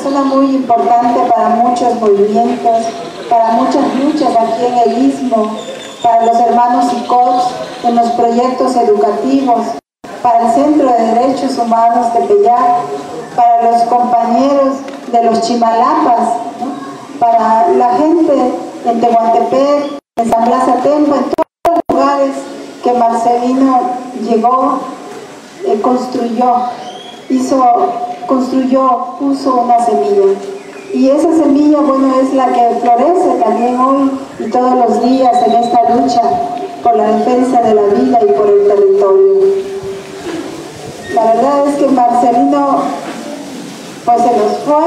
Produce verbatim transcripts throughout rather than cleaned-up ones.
persona muy importante para muchos movimientos, para muchas luchas aquí en el Istmo, para los hermanos ICOTS en los proyectos educativos, para el Centro de Derechos Humanos de Pellac, para los compañeros de los Chimalapas, ¿no? Para la gente en Tehuantepec, en San Blas Atempa, en todos los lugares que Marcelino llegó, eh, construyó, hizo, construyó, puso una semilla. Y esa semilla, bueno, es la que florece también hoy y todos los días en esta lucha por la defensa de la vida y por el territorio. La verdad es que Marcelino, pues se nos fue,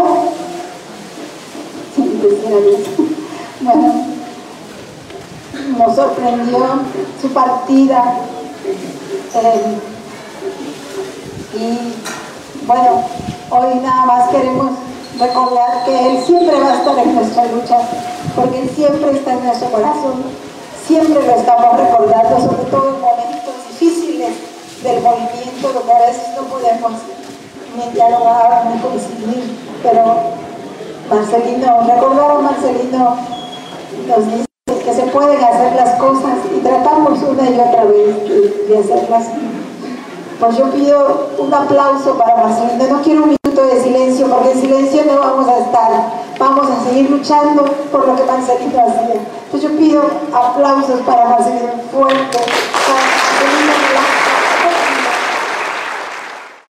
sin decir adiós. Bueno, nos sorprendió su partida. Eh, y bueno, hoy nada más queremos recordar que Él siempre va a estar en nuestra lucha, porque Él siempre está en nuestro corazón, siempre lo estamos recordando, sobre todo en momentos difíciles del movimiento, donde a veces no podemos ni dialogar ni coincidir, pero Marcelino, recordar a Marcelino nos dice que se pueden hacer las cosas y tratamos una y otra vez de, de hacerlas. Pues yo pido un aplauso para Marcelino. No quiero un minuto de silencio, porque en silencio no vamos a estar. Vamos a seguir luchando por lo que Marcelino hacía. Entonces yo pido aplausos para Marcelino fuerte. Para Marcelino